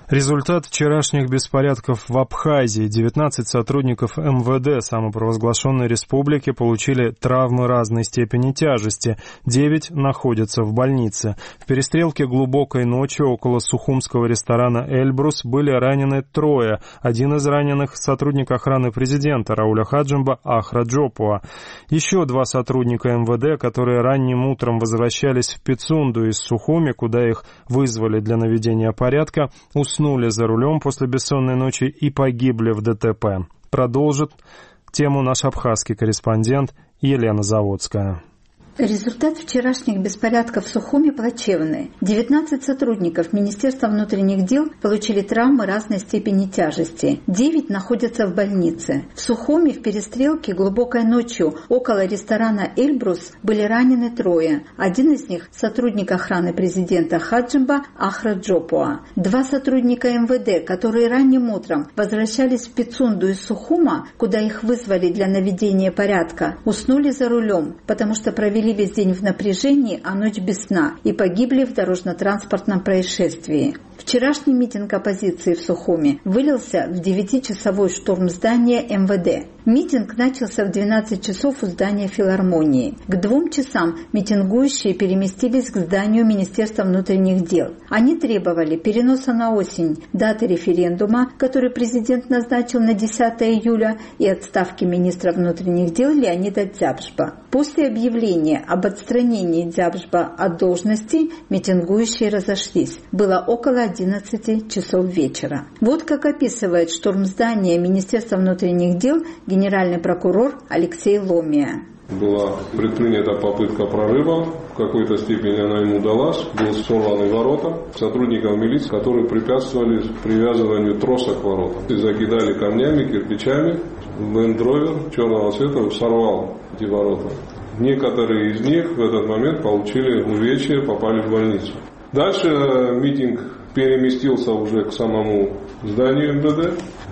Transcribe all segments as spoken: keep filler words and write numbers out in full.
Результат вчерашних беспорядков в Абхазии. девятнадцать сотрудников эм вэ дэ самопровозглашенной республики получили травмы разной степени тяжести. девять находятся в больнице. В перестрелке глубокой ночью около сухумского ресторана «Эльбрус» были ранены трое. Один из раненых — сотрудник охраны президента Рауля Хаджимба Ахра Джопуа. Еще два сотрудника эм вэ дэ, которые ранним утром возвращались в Пицунду из Сухуми, куда их вызвали для наведения порядка, уснули Уснули за рулем после бессонной ночи и погибли в дэ тэ пэ. Продолжит тему наш абхазский корреспондент Елена Заводская. Результат вчерашних беспорядков в Сухуми плачевный. девятнадцать сотрудников Министерства внутренних дел получили травмы разной степени тяжести. девять находятся в больнице. В Сухуми в перестрелке глубокой ночью около ресторана «Эльбрус» были ранены трое. Один из них — сотрудник охраны президента Хаджимба Ахра Джопуа. Два сотрудника эм вэ дэ, которые ранним утром возвращались в Пицунду из Сухума, куда их вызвали для наведения порядка, уснули за рулем, потому что провели весь день в напряжении, а ночь без сна, и погибли в дорожно-транспортном происшествии. Вчерашний митинг оппозиции в Сухуми вылился в девятичасовой штурм здания эм вэ дэ. Митинг начался в двенадцать часов у здания филармонии. К двум часам митингующие переместились к зданию Министерства внутренних дел. Они требовали переноса на осень даты референдума, который президент назначил на десятое июля, и отставки министра внутренних дел Леонида Дзябжба. После объявления об отстранении Дзябжба от должности митингующие разошлись. Было около одиннадцати часов вечера. Вот как описывает штурм здания Министерства внутренних дел генеральный прокурор Алексей Ломия. Была предпринята попытка прорыва, в какой-то степени она ему удалась, были сорваны ворота сотрудников милиции, которые препятствовали привязыванию троса к воротам. И закидали камнями, кирпичами. Land Rover черного цвета сорвал эти ворота. Некоторые из них в этот момент получили увечья, попали в больницу. Дальше митинг переместился уже к самому зданию эм вэ дэ,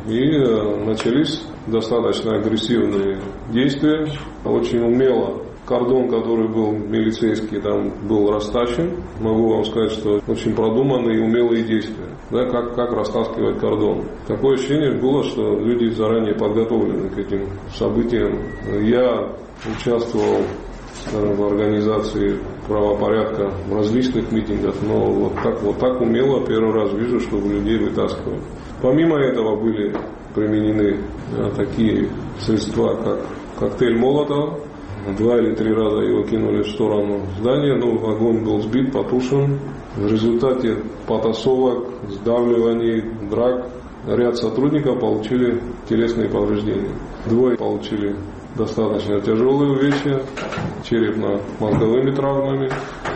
и начались достаточно агрессивные действия. Очень умело кордон, который был милицейский, там был растащен. Могу вам сказать, что очень продуманные и умелые действия. Да, как, как растаскивать кордон. Такое ощущение было, что люди заранее подготовлены к этим событиям. Я участвовал, скажем, в организации правопорядка в различных митингах, но вот так, вот так умело первый раз вижу, чтобы людей вытаскивают. Помимо этого были применены да, такие средства, как коктейль Молотова. Два или три раза его кинули в сторону здания, но огонь был сбит, потушен. В результате потасовок, сдавливаний, драк ряд сотрудников получили телесные повреждения. Двое получили достаточно тяжелые увечья, черепно-мозговыми травмами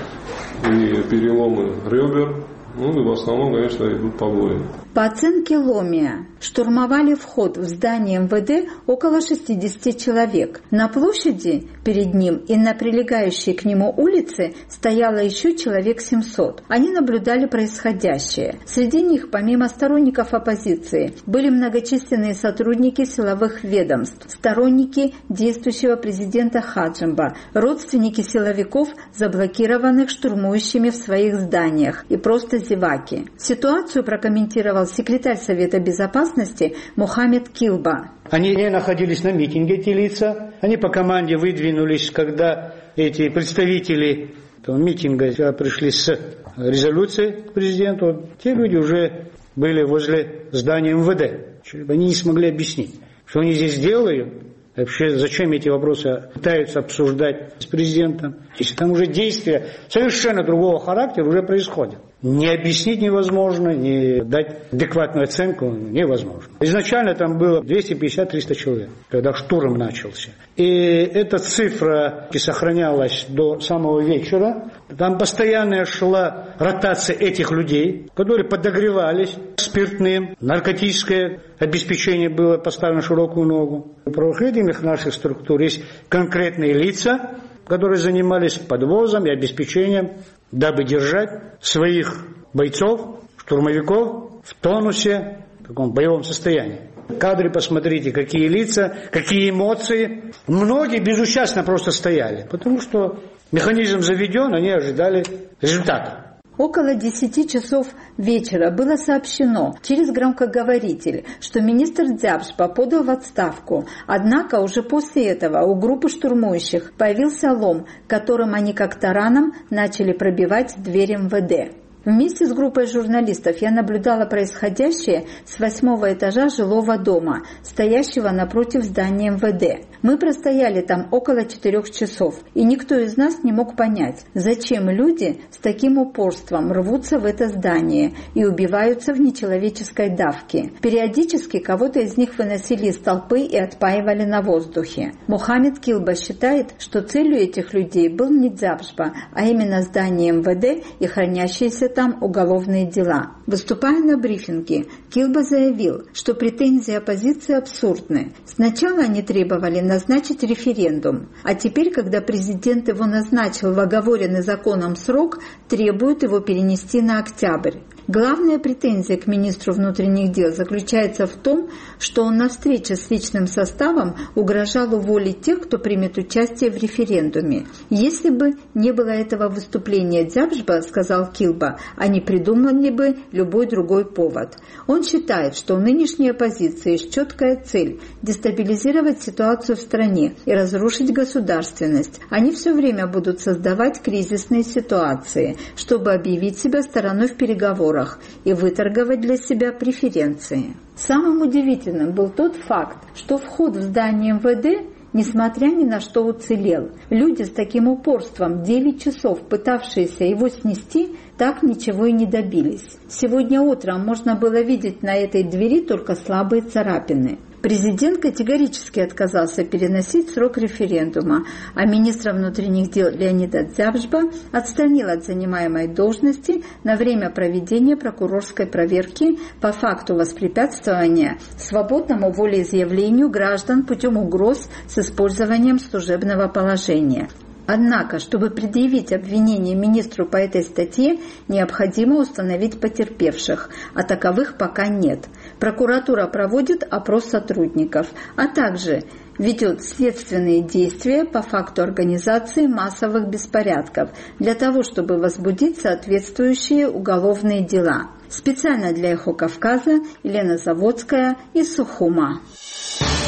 и переломы ребер. Ну и в основном, конечно, идут побои. По оценке Ломия, штурмовали вход в здание эм вэ дэ около шестидесяти человек. На площади перед ним и на прилегающей к нему улице стояло еще человек семьсот. Они наблюдали происходящее. Среди них, помимо сторонников оппозиции, были многочисленные сотрудники силовых ведомств, сторонники действующего президента Хаджимба, родственники силовиков, заблокированных штурмующими в своих зданиях, и просто зеваки. Ситуацию прокомментировал секретарь Совета Безопасности Мухаммед Килба. Они не находились на митинге, эти лица. Они по команде выдвинулись, когда эти представители этого митинга пришли с резолюцией к президенту. Те люди уже были возле здания эм вэ дэ. Они не смогли объяснить, что они здесь делают. Вообще, зачем эти вопросы пытаются обсуждать с президентом, если там уже действия совершенно другого характера уже происходят. Не объяснить невозможно, не дать адекватную оценку невозможно. Изначально там было двести пятьдесят - триста человек, когда штурм начался. И эта цифра сохранялась до самого вечера. Там постоянно шла ротация этих людей, которые подогревались спиртным. Наркотическое обеспечение было поставлено на широкую ногу. У правоохранительных наших структур есть конкретные лица, которые занимались подвозом и обеспечением, дабы держать своих бойцов, штурмовиков в тонусе, в таком боевом состоянии. Кадры посмотрите, какие лица, какие эмоции. Многие безучастно просто стояли, потому что механизм заведен, они ожидали результата. Около десяти часов вечера было сообщено через громкоговоритель, что министр Дзябшба подал в отставку. Однако уже после этого у группы штурмующих появился лом, которым они как тараном начали пробивать дверь эм вэ дэ. Вместе с группой журналистов я наблюдала происходящее с восьмого этажа жилого дома, стоящего напротив здания эм вэ дэ. Мы простояли там около четырех часов, и никто из нас не мог понять, зачем люди с таким упорством рвутся в это здание и убиваются в нечеловеческой давке. Периодически кого-то из них выносили из толпы и отпаивали на воздухе. Мухаммед Килба считает, что целью этих людей был не Дзябшба, а именно здание эм вэ дэ и хранящиеся там уголовные дела. Выступая на брифинге, Килба заявил, что претензии оппозиции абсурдны. Сначала они требовали назначить референдум, а теперь, когда президент его назначил в оговоренный законом срок, требуют его перенести на октябрь. Главная претензия к министру внутренних дел заключается в том, что он на встрече с личным составом угрожал уволить тех, кто примет участие в референдуме. Если бы не было этого выступления Дзябшба, сказал Килба, они придумали бы любой другой повод. Он считает, что у нынешней оппозиции есть четкая цель – дестабилизировать ситуацию в стране и разрушить государственность. Они все время будут создавать кризисные ситуации, чтобы объявить себя стороной в переговорах и выторговать для себя преференции. Самым удивительным был тот факт, что вход в здание эм вэ дэ, несмотря ни на что, уцелел. Люди с таким упорством, девять часов пытавшиеся его снести, так ничего и не добились. Сегодня утром можно было видеть на этой двери только слабые царапины. Президент категорически отказался переносить срок референдума, а министра внутренних дел Леонида Дзябшба отстранил от занимаемой должности на время проведения прокурорской проверки по факту воспрепятствования свободному волеизъявлению граждан путем угроз с использованием служебного положения. Однако, чтобы предъявить обвинение министру по этой статье, необходимо установить потерпевших, а таковых пока нет. Прокуратура проводит опрос сотрудников, а также ведет следственные действия по факту организации массовых беспорядков для того, чтобы возбудить соответствующие уголовные дела. Специально для «Эхо Кавказа» Елена Заводская из Сухума.